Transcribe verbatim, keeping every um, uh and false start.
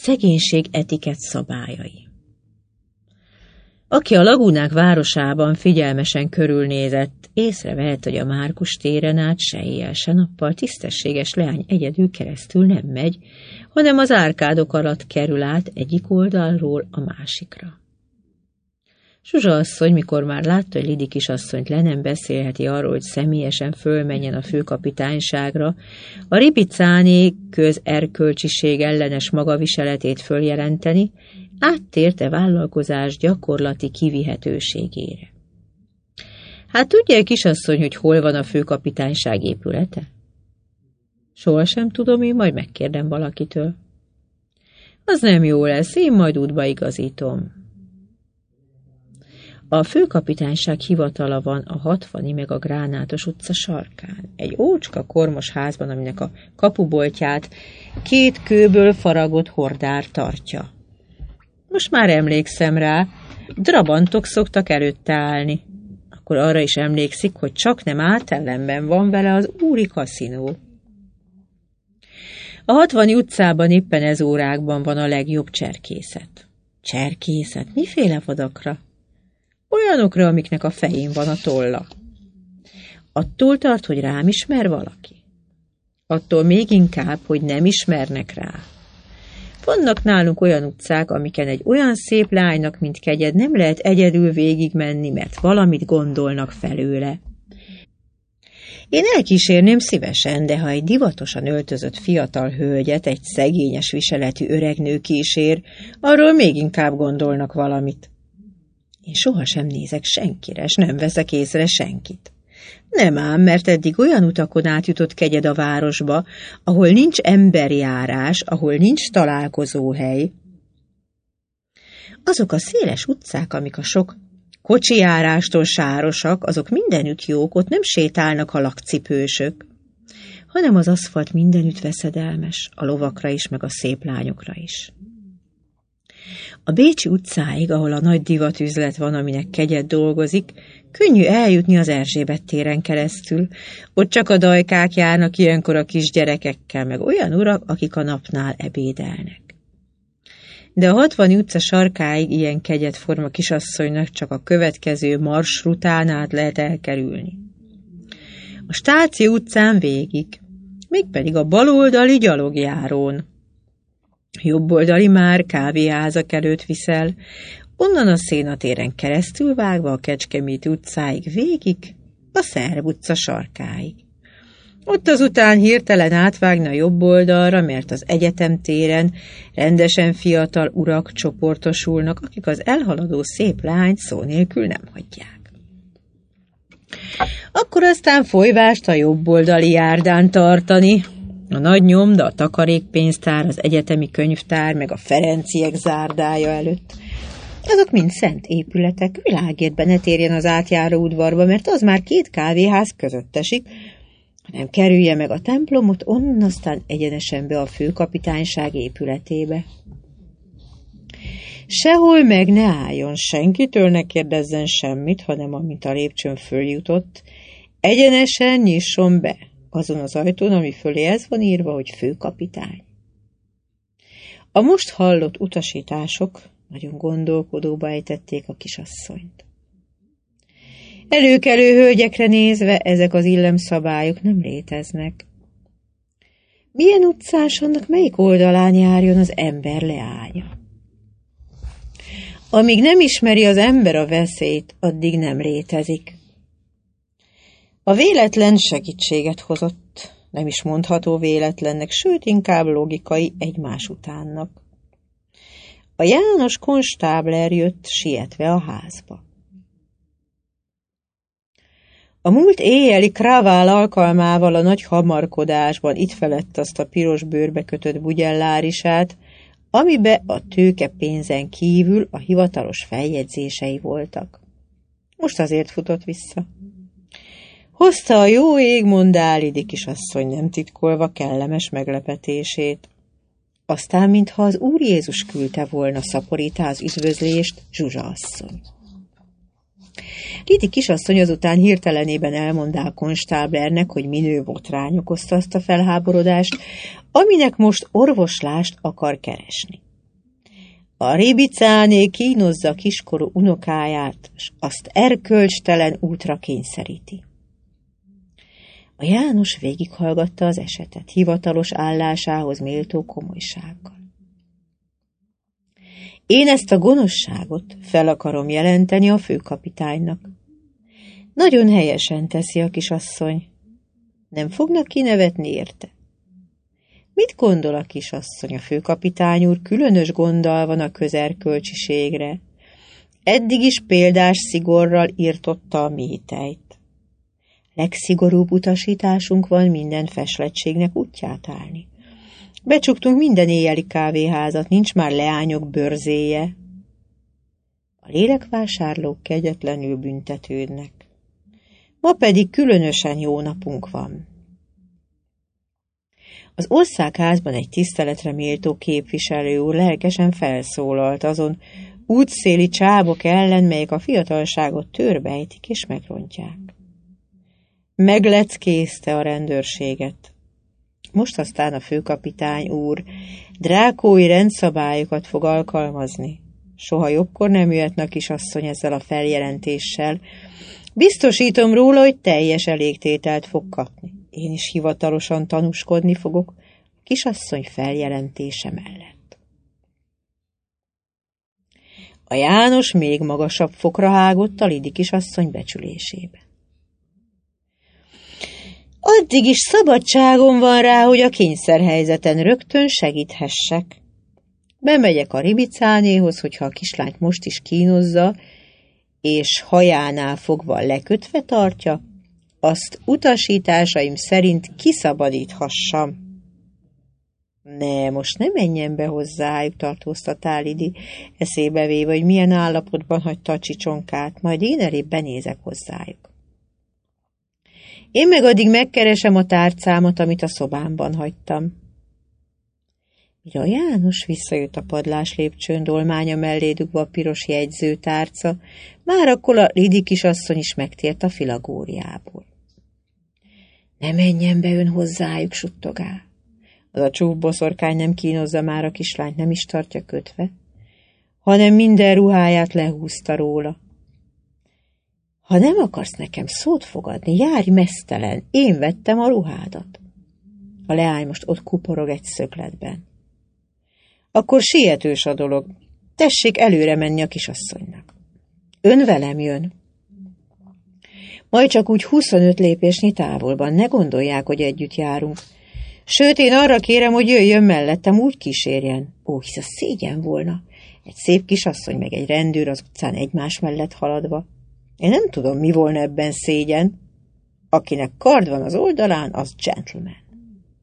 szegénység etikett szabályai. Aki a Lagúnák városában figyelmesen körülnézett, észrevett, hogy a Márkus téren át se éjjel, se nappal tisztességes leány egyedül keresztül nem megy, hanem az árkádok alatt kerül át egyik oldalról a másikra. Zsuzsa asszony, mikor már látta, hogy Lidi kisasszonyt le nem beszélheti arról, hogy személyesen fölmenjen a főkapitányságra, a ribicáné közerkölcsiség ellenes magaviseletét följelenteni, áttérte vállalkozás gyakorlati kivihetőségére. Hát tudja, kisasszony, hogy hol van a főkapitányság épülete? Sohasem tudom, én majd megkérdem valakitől. Az nem jó lesz, én majd útba igazítom. A főkapitányság hivatala van a hatvani meg a Gránátos utca sarkán, egy ócska kormos házban, aminek a kapuboltját két kőből faragott hordár tartja. Most már emlékszem rá, drabantok szoktak előtte állni. Akkor arra is emlékszik, hogy csak nem átellenben van vele az úri kaszinó. A hatvani utcában éppen ez órákban van a legjobb cserkészet. Cserkészet? Miféle vadakra? Olyanokra, amiknek a fején van a tolla. Attól tart, hogy rám ismer valaki. Attól még inkább, hogy nem ismernek rá. Vannak nálunk olyan utcák, amiken egy olyan szép lánynak, mint Kegyed, nem lehet egyedül végigmenni, mert valamit gondolnak felőle. Én elkísérném szívesen, de ha egy divatosan öltözött fiatal hölgyet egy szegényes viseletű öregnő kísér, arról még inkább gondolnak valamit. Én sohasem nézek senkire, s nem veszek észre senkit. Nem ám, mert eddig olyan utakon átjutott Kegyed a városba, ahol nincs emberjárás, ahol nincs találkozóhely. Azok a széles utcák, amik a sok kocsijárástól sárosak, azok mindenütt jók, ott nem sétálnak a lakcipősök, hanem az aszfalt mindenütt veszedelmes, a lovakra is, meg a szép lányokra is. A Bécsi utcáig, ahol a nagy divatüzlet van, aminek Kegyed dolgozik, könnyű eljutni az Erzsébet téren keresztül. Ott csak a dajkák járnak ilyenkor a kisgyerekekkel, meg olyan urak, akik a napnál ebédelnek. De a hatvani utca sarkáig ilyen kegyedforma kisasszonynak csak a következő marsrután át lehet elkerülni. A Stáci utcán végig, mégpedig a baloldali gyalogjárón. Jobboldali már kávéházak előtt viszel, onnan a Szénatéren keresztül vágva a Kecskeméti utcáig végig, a Szerb utca sarkáig. Ott azután hirtelen átvágna a jobb oldalra, mert az Egyetem téren rendesen fiatal urak csoportosulnak, akik az elhaladó szép lányt szó nélkül nem hagyják. Akkor aztán folyvást a jobb oldali járdán tartani. A nagy nyomda, a takarékpénztár, az egyetemi könyvtár, meg a Ferenciek zárdája előtt. Azok mind szent épületek, világért ne térjen az átjáró udvarba, mert az már két kávéház között esik, hanem kerülje meg a templomot, onnan aztán egyenesen be a főkapitányság épületébe. Sehol meg ne álljon, senkitől ne kérdezzen semmit, hanem amint a lépcsőn följutott, egyenesen nyisson be azon az ajtón, ami fölé ez van írva, hogy főkapitány. A most hallott utasítások nagyon gondolkodóba ejtették a kisasszonyt. Előkelő hölgyekre nézve ezek az illemszabályok nem léteznek. Milyen utcás, annak melyik oldalán járjon az ember leánya? Amíg nem ismeri az ember a veszélyt, addig nem létezik. A véletlen segítséget hozott, nem is mondható véletlennek, sőt inkább logikai egymás utánnak. A János konstábler jött sietve a házba. A múlt éjjeli kravál alkalmával a nagy hamarkodásban itt felett azt a piros bőrbe kötött bugyellárisát, amibe a tőkepénzen kívül a hivatalos feljegyzései voltak. Most azért futott vissza. Hozta a jó ég, mondá Lidi kisasszony nem titkolva kellemes meglepetését. Aztán, mintha az Úr Jézus küldte volna, szaporítá az üdvözlést Zsuzsa asszony. Lidi kisasszony azután hirtelenében elmondá a konstáblernek, hogy minő botrány okozta azt a felháborodást, aminek most orvoslást akar keresni. A ribicáné kínozza kiskorú unokáját, s azt erkölcstelen útra kényszeríti. A János végighallgatta az esetet, hivatalos állásához méltó komolysággal. Én ezt a gonoszságot fel akarom jelenteni a főkapitánynak. Nagyon helyesen teszi a kisasszony. Nem fognak kinevetni érte? Mit gondol a kisasszony? A főkapitány úr különös gonddal van a közerkölcsiségre. Eddig is példás szigorral írtotta a métejt. Legszigorúbb utasításunk van minden feslettségnek útját állni. Becsuktunk minden éjjeli kávéházat, nincs már leányok bőrzéje. A lélekvásárlók kegyetlenül büntetődnek. Ma pedig különösen jó napunk van. Az országházban egy tiszteletre méltó képviselő úr lelkesen felszólalt azon útszéli csábok ellen, melyek a fiatalságot törbejtik és megrontják. Megleckézte a rendőrséget. Most aztán a főkapitány úr drákói rendszabályokat fog alkalmazni. Soha jobbkor nem jöhetne a kisasszony ezzel a feljelentéssel. Biztosítom róla, hogy teljes elégtételt fog kapni. Én is hivatalosan tanúskodni fogok a kisasszony feljelentése mellett. A János még magasabb fokra hágott a Lidi kisasszony becsülésébe. Addig is szabadságom van rá, hogy a kényszerhelyzeten rögtön segíthessek. Bemegyek a ribicánéhoz, hogyha a kislányt most is kínozza, és hajánál fogva lekötve tartja, azt utasításaim szerint kiszabadíthassam. Ne, most ne menjen be hozzájuk, tartóztatál Lidi, eszébe véve, hogy milyen állapotban hagyta a csicsonkát, majd én elébb benézek hozzájuk. Én meg addig megkeresem a tárcámat, amit a szobámban hagytam. Mire a János visszajött a padlás lépcsőn, dolmánya mellé dugva a piros jegyzőtárca, már akkor a Lidi kisasszony is megtért a filagóriából. Ne menjen be ön hozzájuk, suttogál. Az a csúf boszorkány nem kínozza már a kislányt, nem is tartja kötve, hanem minden ruháját lehúzta róla. Ha nem akarsz nekem szót fogadni, járj meztelen, én vettem a ruhádat. A leány most ott kuporog egy szökletben. Akkor sietős a dolog, tessék előre menni a kisasszonynak. Ön velem jön. Majd csak úgy huszonöt lépésnyi távolban, ne gondolják, hogy együtt járunk. Sőt, én arra kérem, hogy jöjjön mellettem, úgy kísérjen. Ó, hisz a szégyen volna. Egy szép kisasszony meg egy rendőr az utcán egymás mellett haladva. Én nem tudom, mi volna ebben szégyen. Akinek kard van az oldalán, az gentleman.